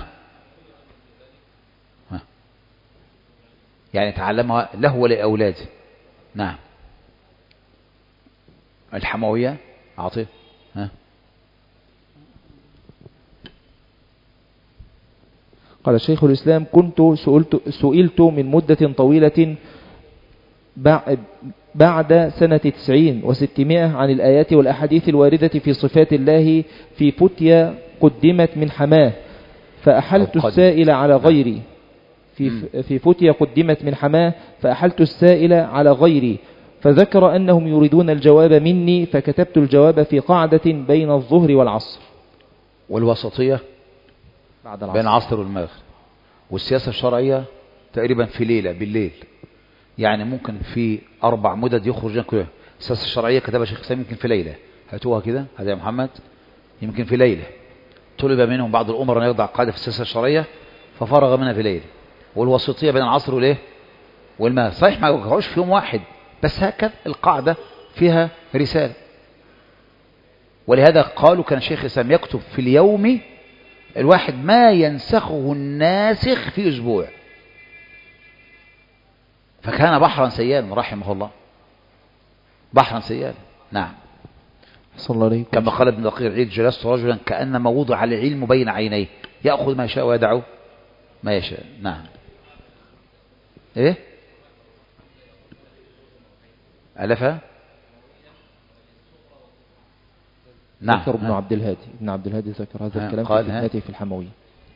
ها يعني تعلمها له ولأولاده. نعم. الحموية عاطف ها قال شيخ الإسلام: كنت سئلت, سئلت من مدة طويلة بعد سنة تسعين وستمائة عن الآيات والأحاديث الواردة في صفات الله في فتية قدمت من حماه، فأحلت السائل على غيري في في فتية قدمت من حماه فأحلت السائل على غيري، فذكر أنهم يريدون الجواب مني، فكتبت الجواب في قاعدة بين الظهر والعصر. والوسطية بعد العصر. بين العصر والمغرب. والسياسة الشرعية تقريبا في ليلة بالليل، يعني ممكن في أربع مدد يخرج كلها. السياسة الشرعية كتبها شيخ الإسلام يمكن في ليلة، هاتوها كده هذا يا محمد، يمكن في ليلة طلب منهم بعض الأمراء أن يضع قاعدة في السياسة الشرعية ففرغ منها في ليلة. والوسطية بين العصر والإيه والمغرب، صحيح ما يوقعوش في يوم واحد، بس هكذا القاعدة فيها رسالة. ولهذا قالوا كان الشيخ الإسلام يكتب في اليوم الواحد ما ينسخه الناسخ في أسبوع، فكان بحرا سيالا رحمه الله، بحرا سيالا. نعم. صلى الله عليه كما قال ابن دقيق العيد: جلست رجلا كأنما وضع العلم بين عينيه يأخذ ما يشاء ويدعو ما يشاء. نعم. ايه ألفها. نعم. ذكر ابن عبد الهادي ابن عبد الهادي ذكر هذا الكلام في فتنته في الحموية.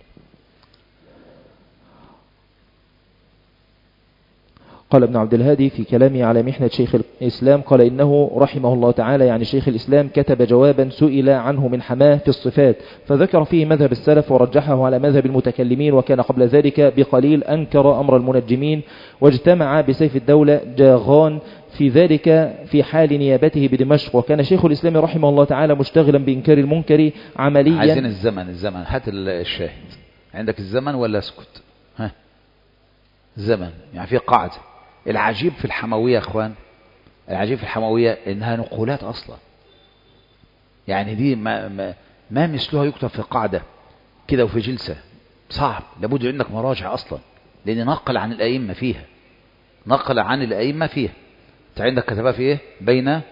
قال ابن عبد الهادي في كلامه على محنة شيخ الإسلام، قال: إنه رحمه الله تعالى يعني شيخ الإسلام كتب جوابا سئل عنه من حماه في الصفات، فذكر فيه مذهب السلف ورجحه على مذهب المتكلمين، وكان قبل ذلك بقليل أنكر أمر المنجمين، واجتمع بسيف الدولة جاغان في ذلك في حال نيابته بدمشق. وكان شيخ الإسلام رحمه الله تعالى مشتغلا بإنكار المنكر عمليا. عايزين الزمن الزمن هات الشاهد عندك الزمن ولا اسكت. ها زمن يعني في قاعدة. العجيب في الحموية يا اخوان، العجيب في الحموية انها نقولات اصلا، يعني دي ما, ما ما مثلها يكتب في قاعدة كده وفي جلسة، صعب، لابد عندك مراجع أصلا، لأن نقل عن الأئمة فيها، نقل عن الأئمة فيها. أنت عندك كتبها في إيه؟ بين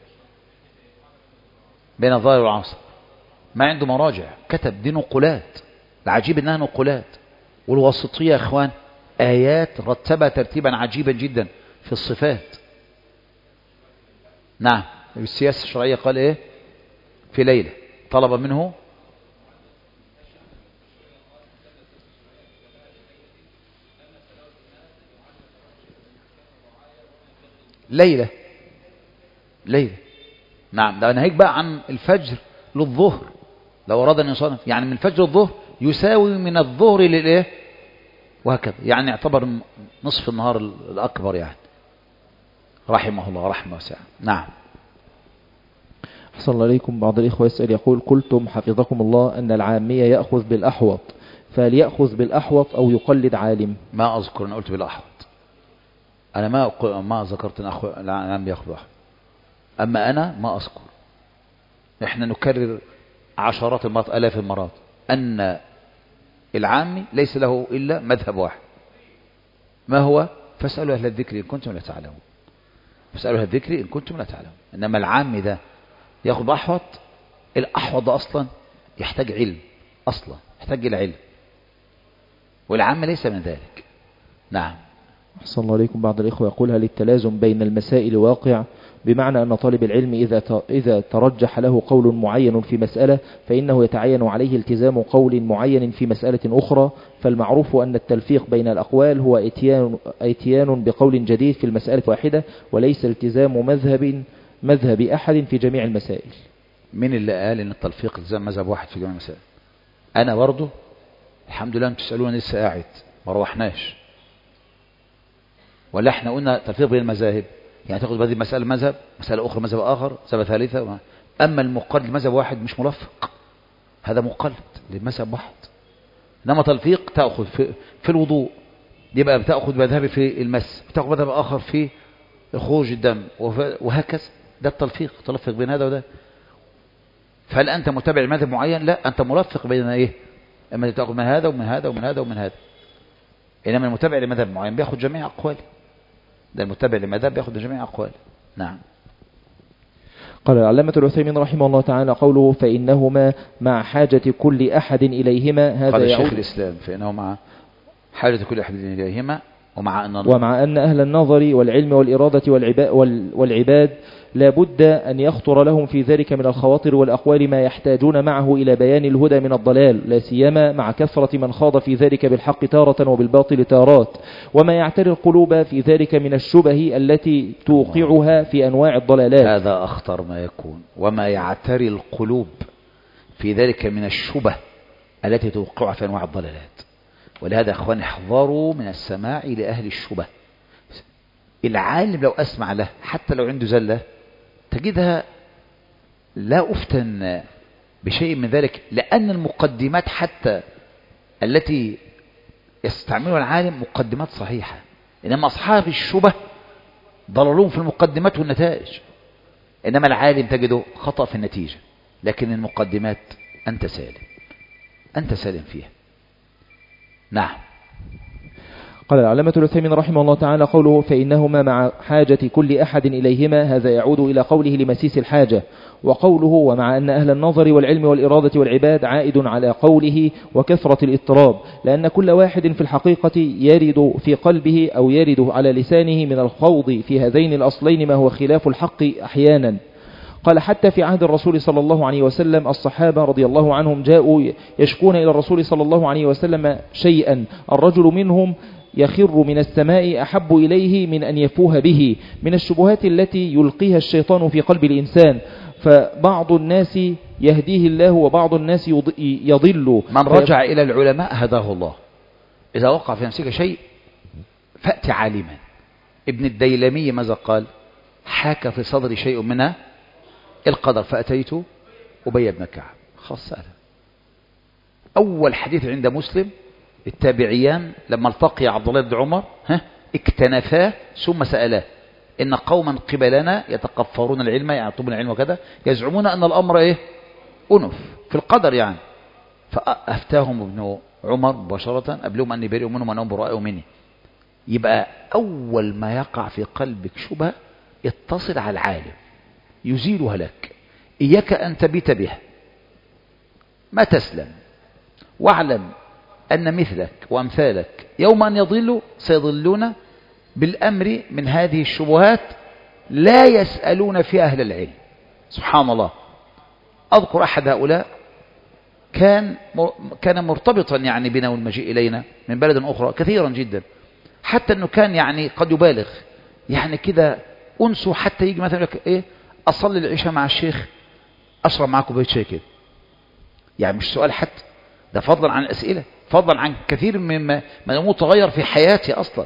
بين الظاهر والعصر، ما عنده مراجع، كتب دي نقولات، العجيب إنها نقولات. والواسطية يا إخوان آيات رتبها ترتيبا عجيبا جدا في الصفات. نعم، السياسة الشرعية قال إيه في ليلة طلب منه ليلة ليلة. نعم، ده ناهيك بقى عن الفجر للظهر، لو أراد أن يصنف يعني من الفجر للظهر يساوي من الظهر للإيه وهكذا، يعني يعتبر نصف النهار الأكبر يعني، رحمه الله رحمه واسعة. نعم. أحسن الله عليكم. بعض الإخوة يسأل يقول: قلتم حفظكم الله أن العامية يأخذ بالأحوط، فهل يأخذ بالأحوط أو يقلد عالم؟ ما أذكر أن قلت بالأحوط، أنا ما ما ذكرت أن أخو العام يأخذ بالأحوط، أما أنا ما أذكر. إحنا نكرر عشرات المرات آلاف المرات أن العامي ليس له إلا مذهب واحد، ما هو؟ فاسألوا أهل الذكر إن كنتم لا تعلمون، فاسألوا أهل الذكر إن كنتم لا تعلمون. إنما العامي ده يأخذ بأحوط، الأحوط ده أصلا يحتاج علم، أصلا يحتاج إلى علم، والعام ليس من ذلك. نعم. أحسن الله عليكم. بعض الإخوة يقول: هل التلازم بين المسائل واقع، بمعنى أن طالب العلم إذا إذا ترجح له قول معين في مسألة فإنه يتعين عليه التزام قول معين في مسألة أخرى، فالمعروف أن التلفيق بين الأقوال هو اتيان, اتيان بقول جديد في المسألة واحدة، وليس التزام مذهب مذهب أحد في جميع المسائل. من اللي قال أن التلفيق التزام مذهب واحد في جميع المسائل؟ أنا برضو الحمد لله أنتم تسألون لسه قاعد ما روحناش، ولا احنا قلنا تلفيق بين المذاهب، يعني تاخد بهذه المسألة مذهب، مسألة أخرى مذهب آخر، مسألة ثالثة. أما المقلد مذهب واحد مش ملفق، هذا مقلد لمذهب واحد. إنما تلفيق تأخذ في, في الوضوء، يبقى بتأخذ مذهب في المس، بتأخذ مذهب آخر في خروج الدم، وهكذا. ده التلفيق، تلفق بين هذا وده. فهل أنت متابع مذهب معين؟ لا، أنت ملفق بين إيه؟ أما تأخذ من هذا ومن هذا ومن هذا ومن هذا. إنما المتابع لمذهب معين بيأخذ جميع أقواله، ده المتابع لمذهب بيأخذ جميع أقواله. نعم. قال العلامة العثيمين رحمه الله تعالى: قوله فإنهما مع حاجة كل أحد إليهما، هذا قال يعود الشيخ الإسلام فإنه مع حاجة كل أحد إليهما، ومع أن ومع أن أهل النظر والعلم والإرادة والعباد لا بد أن يخطر لهم في ذلك من الخواطر والأقوال ما يحتاجون معه إلى بيان الهدى من الضلال، لا سيما مع كثرة من خاض في ذلك بالحق تارة وبالباطل تارات، وما يعتري القلوب في ذلك من الشبه التي توقعها في أنواع الضلالات. هذا أخطر ما يكون، وما يعتري القلوب في ذلك من الشبه التي توقعها في أنواع الضلالات. ولهذا أخواني احذروا من السماع لأهل الشبه. العالم لو أسمع له حتى لو عنده زلة تجدها لا أفتن بشيء من ذلك، لأن المقدمات حتى التي يستعملها العالم مقدمات صحيحة، إنما أصحاب الشبه ضللون في المقدمات والنتائج. إنما العالم تجده خطأ في النتيجة، لكن المقدمات أنت سالم، أنت سالم فيها. نعم. قال العلامة العثيمين رحمه الله تعالى: قوله فإنهما مع حاجة كل أحد إليهما، هذا يعود إلى قوله لمسيس الحاجة. وقوله ومع أن أهل النظر والعلم والإرادة والعباد عائد على قوله وكثرة الاضطراب، لأن كل واحد في الحقيقة يرد في قلبه أو يرد على لسانه من الخوض في هذين الأصلين ما هو خلاف الحق أحيانا. قال حتى في عهد الرسول صلى الله عليه وسلم الصحابة رضي الله عنهم جاءوا يشكون إلى الرسول صلى الله عليه وسلم شيئا، الرجل منهم يخر من السماء أحب إليه من أن يفوه به، من الشبهات التي يلقيها الشيطان في قلب الإنسان، فبعض الناس يهديه الله وبعض الناس يضل. من رجع إلى العلماء هداه الله. إذا وقع في نفسك شيء فأت عالما. ابن الديلمي ماذا قال؟ حاك في صدري شيء منها القدر فأتيت أبي بن كعب. خاصة أول حديث عند مسلم التابعيان لما التقي عبد الله بن عمر ها اكتنفاه ثم سألاه إن قوما قبلنا يتقفرون العلم، يعني يطلبون العلم وكذا، يزعمون أن الأمر إيه أنف، في القدر يعني. فأفتاهم ابن عمر مباشرة قبلهم أني بريء منهم وأنهم براء مني. يبقى أول ما يقع في قلبك شبهة اتصل على العالم يزيلها لك، إياك أن تبيت بها ما تسلم. واعلم أن مثلك وأمثالك يوم أن يضلوا سيضلون بالأمر من هذه الشبهات لا يسألون في أهل العلم. سبحان الله. أذكر أحد هؤلاء كان كان مرتبطا يعني بنا والمجيء إلينا من بلد أخرى كثيرا جدا، حتى أنه كان يعني قد يبالغ يعني كده أنسه، حتى يجي مثلا لك إيه أصلي العشاء مع الشيخ أشرب معكم بيت شاي كده. يعني مش سؤال حتى، ده فضلا عن الأسئلة، فضلا عن كثير مما ما الأمور تغير في حياتي أصلا.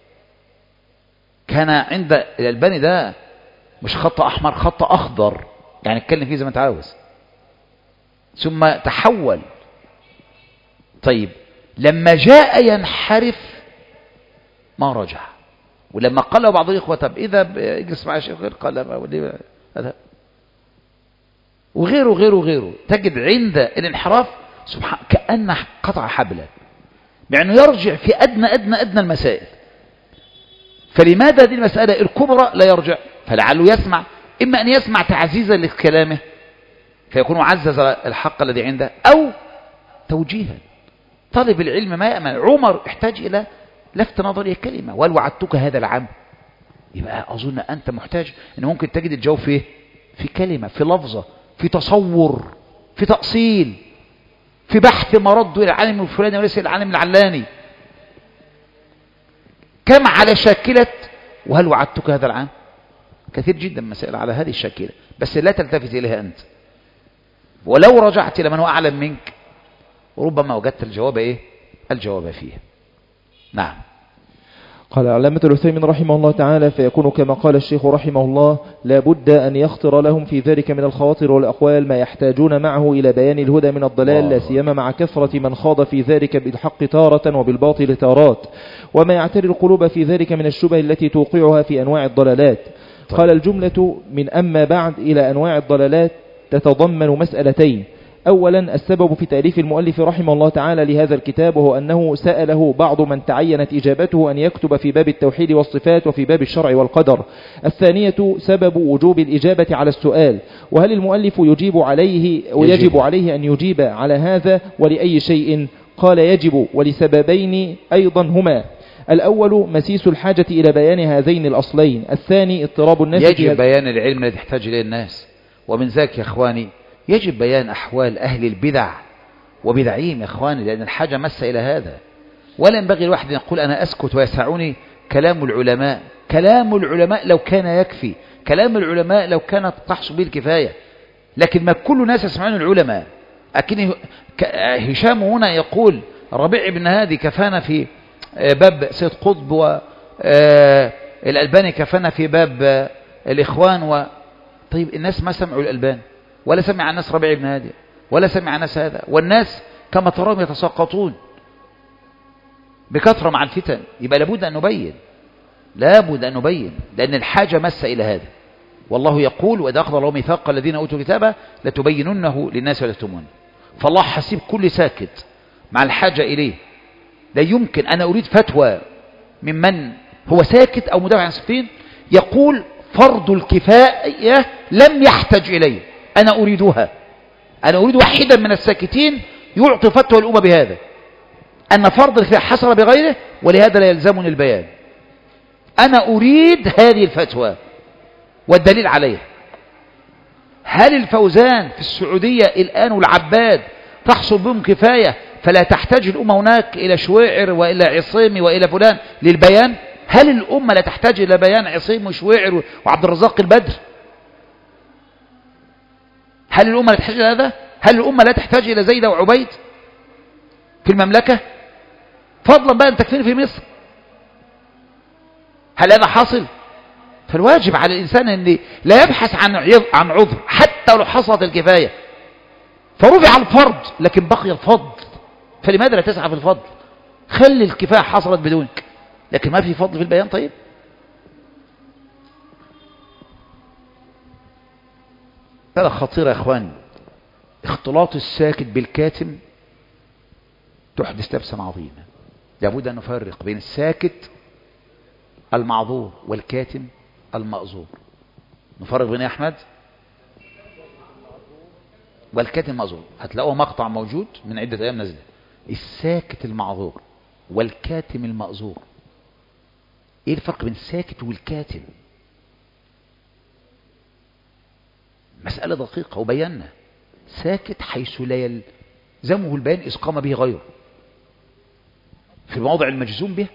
كان عند الألباني ده مش خط أحمر، خط أخضر، يعني اتكلم فيه زي ما انت عاوز. ثم تحول. طيب لما جاء ينحرف ما رجع، ولما قال له بعض الإخوة طب إذا اجلس مع الشيخ غير قال لا، وغيره وغيره وغيره، تجد عند الانحراف سبحان كأنه قطع حبلا، بأنه يرجع في أدنى أدنى أدنى المسائل. فلماذا هذه المسألة الكبرى لا يرجع؟ فلعله يسمع، إما أن يسمع تعزيزا لكلامه فيكون عزز الحق الذي عنده، أو توجيها. طالب العلم ما يأمن. عمر احتاج إلى لفت نظري كلمة، وقال وعدتك هذا العام. يبقى أظن أنت محتاج أن ممكن تجد الجواب فيه في كلمة، في لفظة، في تصور، في تأصيل، في بحث مرد إلى العالم الفلاني وليس إلى العالم العلاني. كم على شاكلة وهل وعدتك هذا العام؟ كثير جدا مسائل على هذه الشاكلة، بس لا تلتفت إليها أنت. ولو رجعت إلى من هو أعلم منك ربما وجدت الجواب إيه؟ الجواب فيه. نعم. قال علامة العثيمين رحمه الله تعالى: فيكون كما قال الشيخ رحمه الله لا بد أن يخطر لهم في ذلك من الخواطر والأقوال ما يحتاجون معه إلى بيان الهدى من الضلال، لا سيما مع كثرة من خاض في ذلك بالحق تارة وبالباطل تارات، وما يعتري القلوب في ذلك من الشبه التي توقعها في أنواع الضلالات. طيب. قال الجملة من أما بعد إلى أنواع الضلالات تتضمن مسألتين. أولا السبب في تأليف المؤلف رحمه الله تعالى لهذا الكتاب، وهو أنه سأله بعض من تعينت إجابته أن يكتب في باب التوحيد والصفات وفي باب الشرع والقدر. الثانية سبب وجوب الإجابة على السؤال، وهل المؤلف يجيب عليه ويجب يجب عليه أن يجيب على هذا ولأي شيء؟ قال يجب ولسببين أيضا هما: الأول مسيس الحاجة إلى بيان هذين الأصلين، الثاني اضطراب الناس. يجب بيان العلم الذي يحتاج إليه الناس، ومن ذاك يا إخواني يجب بيان أحوال أهل البدع وبدعيهم يا إخواني، لأن الحاجة مس إلى هذا. ولا ينبغي الواحد أن يقول أنا أسكت ويسعني كلام العلماء. كلام العلماء لو كان يكفي، كلام العلماء لو كانت تحصل به الكفاية، لكن ما كل الناس يسمعون العلماء. أكن هشام هنا يقول ربيع بن هادي كفانا في باب سيد قطب، والألباني كفانا في باب الإخوان و... طيب الناس ما سمعوا الألباني، ولا سمع الناس ربيع بن هادي، ولا سمع الناس هذا، والناس كما تراهم يتساقطون بكثرة مع الفتن. يبقى لابد أن نبين، لابد أن نبين، لأن الحاجة مس إلى هذا. والله يقول وإذا أخذ الله ميثاق الذين أوتوا الكتاب لتبيننه للناس ولا تكتمونه. فالله حسيب كل ساكت مع الحاجة إليه. لا يمكن أنا أريد فتوى ممن هو ساكت أو مدافع عن الصفين يقول فرض الكفاية لم يحتج إليه، أنا أريدها. أنا أريد واحدا من الساكتين يعطي فتوى الأمة بهذا، أن فرض الكفاية حصل بغيره ولهذا لا يلزمني البيان. أنا أريد هذه الفتوى والدليل عليها. هل الفوزان في السعودية الآن والعباد تحصل بهم كفاية فلا تحتاج الأمة هناك إلى شويعر وإلى عصيمي وإلى فلان للبيان؟ هل الأمة لا تحتاج إلى بيان عصيم وشويعر وعبد الرزاق البدر؟ هل الأمة لا تحتاج إلى هذا؟ هل الأمة لا تحتاج إلى زيد وعبيد في المملكة؟ فضلا بقى أن تكفيني في مصر. هل هذا حاصل؟ فالواجب على الإنسان أن لا يبحث عن عن عذر حتى لو حصلت الكفاية، فرفع الفرض لكن بقي الفضل، فلماذا لا تسعى في الفضل؟ خلي الكفاية حصلت بدونك، لكن ما في فضل في البيان. طيب هذا خطير يا إخواني. اختلاط الساكت بالكاتم تحدث لبسا عظيما. لابد أن نفرق بين الساكت المعذور والكاتم المأذور. نفرق بين يا أحمد والكاتم المأذور. هتلاقوه مقطع موجود من عدة أيام نزله. الساكت المعذور والكاتم المأذور. ايه الفرق بين الساكت والكاتم؟ مسألة دقيقة وبينا. ساكت حيث لا يلزمه البيان إذ قام به غيره في الموضع المجزوم به.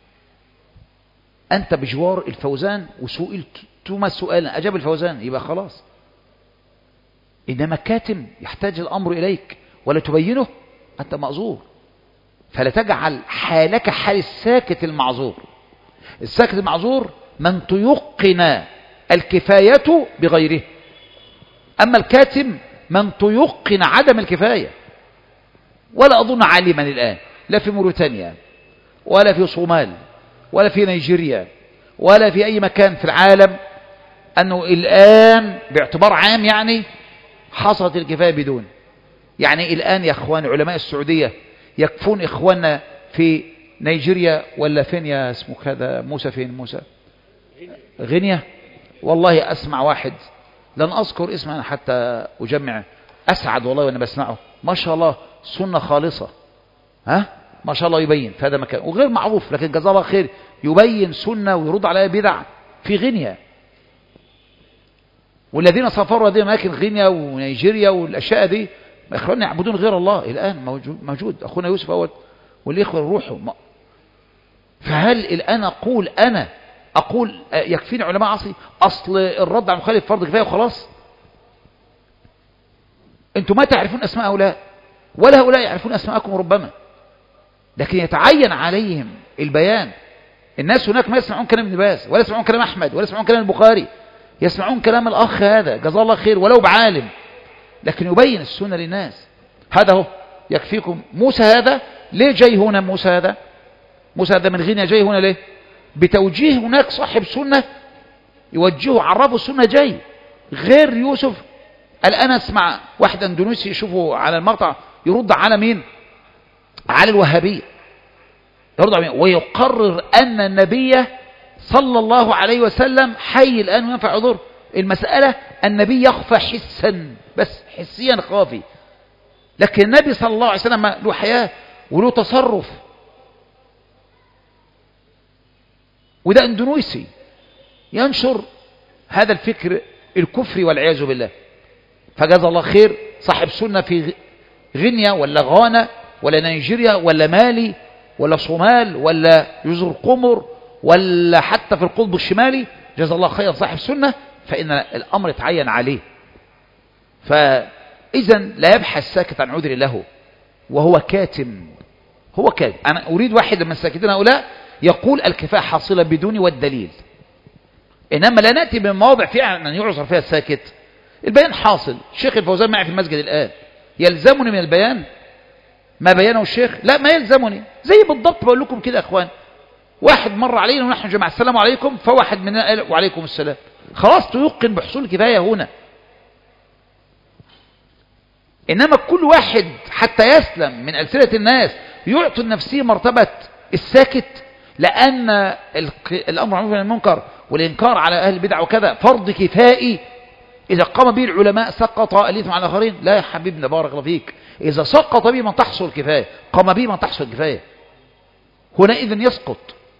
أنت بجوار الفوزان وسئلتما سؤالا أجاب الفوزان يبقى خلاص. إنما كاتم يحتاج الأمر إليك ولا تبينه أنت معذور. فلا تجعل حالك حال الساكت المعذور. الساكت المعذور من تيقن الكفاية بغيره. أما الكاتم من تيقن عدم الكفاية. ولا أظن عالما الآن لا في موريتانيا ولا في صومال ولا في نيجيريا ولا في أي مكان في العالم أنه الآن باعتبار عام يعني حصلت الكفاية بدون. يعني الآن يا أخوان علماء السعودية يكفون إخواننا في نيجيريا ولا فين يا اسمه كذا موسى فين موسى غينيا. والله أسمع واحد لن أذكر اسمه حتى أجمع أسعد والله وأنا بسمعه ما شاء الله سنة خالصة ها ما شاء الله يبين في هذا مكان وغير معروف لكن جزاه الله خير يبين سنة ويرد عليها بدع في غينيا. والذين سافروا هذه الأماكن غينيا ونيجيريا والأشياء دي إخواننا يعبدون غير الله الآن موجود, موجود. أخونا يوسف أول والإخوة روحوا. فهل الآن أقول أنا أقول يكفيني علماء عصري أصل الرد على مخالف فرض كفاية وخلاص؟ أنتم ما تعرفون أسماء هؤلاء ولا هؤلاء يعرفون أسماءكم ربما. لكن يتعين عليهم البيان. الناس هناك ما يسمعون كلام ابن باز ولا يسمعون كلام أحمد ولا يسمعون كلام البخاري. يسمعون كلام الأخ هذا جزاه الله خير ولو بعالم لكن يبين السنة للناس. هذا هو يكفيكم. موسى هذا ليه جاي هنا؟ موسى هذا موسى هذا من غينيا جاي هنا ليه؟ بتوجيه هناك صاحب سنة يوجهه عرفه السنة جاي. غير يوسف الآن اسمع واحد اندونيسي يشوفه على المقطع يرد على مين؟ على الوهابية. يرد على مين؟ ويقرر أن النبي صلى الله عليه وسلم حي الآن وينفع عذر. المسألة النبي يخفى حسا بس حسيا خافي لكن النبي صلى الله عليه وسلم له حياة وله تصرف. وده اندونيسي ينشر هذا الفكر الكفري والعياذ بالله. فجزا الله خير صاحب سنة في غينيا ولا غانا ولا نيجيريا ولا مالي ولا صومال ولا جزر القمر ولا حتى في القطب الشمالي جزا الله خير صاحب سنة فإن الأمر يتعين عليه. فإذا لا يبحث ساكت عن عذر له وهو كاتم. هو كاتم. أنا أريد واحد من الساكتين هؤلاء يقول الكفاءة حاصلة بدون والدليل. إنما لا نأتي من مواضع فعلا أن يعذر فيها الساكت. البيان حاصل. الشيخ الفوزان معي في المسجد الآن يلزمني من البيان ما بيانه الشيخ؟ لا ما يلزمني. زي بالضبط بقول لكم كده أخوان واحد مر علينا ونحن جماعة السلام عليكم فواحد مننا قال وعليكم السلام خلاص تيقن بحصول الكفاية هنا. إنما كل واحد حتى يسلم من ألسنة الناس يعطي النفسية مرتبة الساكت لأن الأمر معروف عن المنكر والإنكار على أهل البدع وكذا فرض كفائي إذا قام به العلماء سقط الإثم على الآخرين. لا يا حبيبنا بارك الله فيك. إذا سقط به من تحصل الكفاية قام به من تحصل الكفاية هنا إذن يسقط.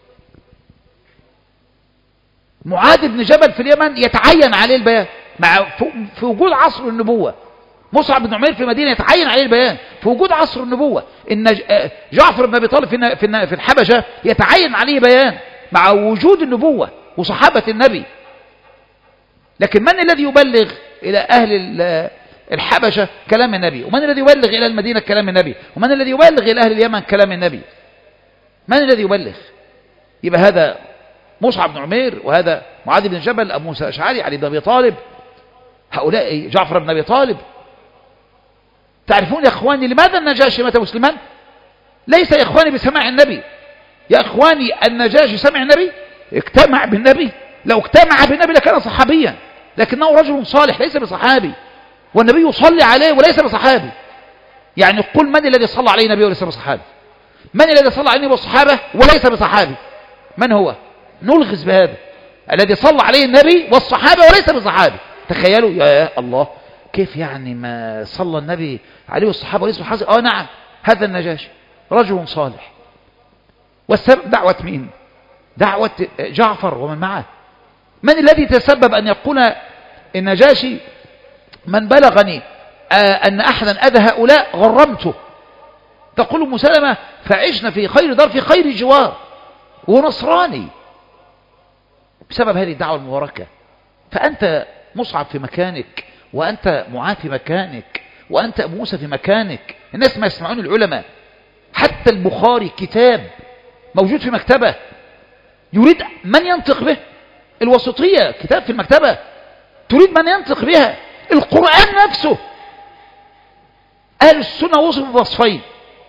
معاذ بن جبل في اليمن يتعين عليه البيان مع في وجود عصر النبوة. مصعب بن عمير في المدينة يتعين عليه البيان في وجود عصر النبوة. إن جعفر بن أبي طالب في الحبشة يتعين عليه بيان مع وجود النبوة وصحابة النبي. لكن من الذي يبلغ إلى أهل الحبشة كلام النبي؟ ومن الذي يبلغ إلى المدينة كلام النبي؟ ومن الذي يبلغ إلى أهل اليمن كلام النبي؟ من الذي يبلغ؟ يبقى هذا مصعب بن عمير وهذا معاذ بن جبل أبو موسى الأشعري علي بن أبي طالب هؤلاء جعفر بن أبي طالب. تعرفون يا إخواني لماذا النجاشي مات مسلما؟ ليس يا إخواني بسماع النبي. يا إخواني النجاشي سمع النبي اجتمع بالنبي. لو اجتمع بالنبي لكان صحابيا لكنه رجل صالح ليس بصحابي والنبي يصلي عليه وليس بصحابي. يعني قل من الذي صلى عليه النبي وليس بصحابي؟ من الذي صلى عليه النبي والصحابة وليس بصحابي؟ من هو؟ نلغز بهذا، الذي صلى عليه النبي والصحابة وليس بصحابي. تخيلوا يا الله، كيف يعني ما صلى النبي عليه والصحابة وليس بصحابي؟ اه نعم، هذا النجاشي رجل صالح. والسبب دعوة مين؟ دعوة جعفر ومن معه. من الذي تسبب أن يقول النجاشي من بلغني آه أن أحدا أذى هؤلاء غرمته؟ تقول أم سلمة فعشنا في خير دار في خير جوار، ونصراني بسبب هذه الدعوة المباركة. فأنت مصعب في مكانك، وأنت معاذ في مكانك، وأنت أبو موسى في مكانك. الناس ما يسمعون العلماء. حتى البخاري كتاب موجود في مكتبة، يريد من ينطق به. الوسطية كتاب في المكتبة، تريد من ينطق بها. القرآن نفسه أهل السنة وصفوا بوصفين: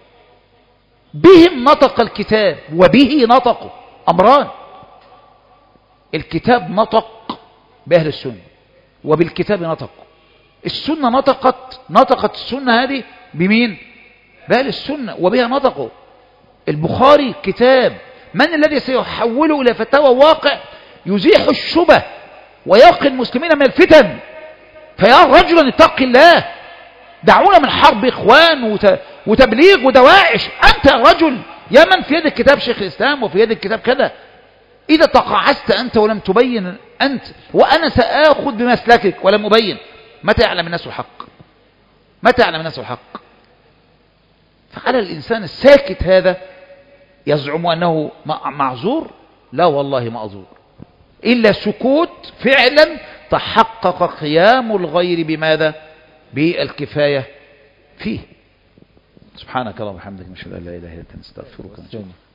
بهم نطق الكتاب وبه نطقوا. أمران: الكتاب نطق بأهل السنة، وبالكتاب نطقوا. السنة نطقت نطقت السنة هذه بمين؟ بأهل السنة، وبها نطقوا. البخاري كتاب، من الذي سيحوله إلى فتاوى واقع يزيح الشبه ويقي المسلمين من الفتن؟ فيا رجلا اتق الله، دعونا من حرب إخوان وتبليغ ودواعش. أنت يا رجل، يا من في يدك كتاب شيخ الإسلام وفي يدك كتاب كذا، إذا تقاعست أنت ولم تبين أنت، وأنا سآخذ بمسلكك ولم أبين، متى يعلم الناس الحق؟ متى يعلم الناس الحق؟ فعلى الإنسان الساكت هذا يزعم أنه معذور. لا والله معذور، إلا سكوت فعلا تحقق قيام الغير بماذا؟ بالكفاية فيه. سبحانك اللهم وبحمدك، نشهد أن لا إله إلا أنت، نستغفرك ونتوب إليك.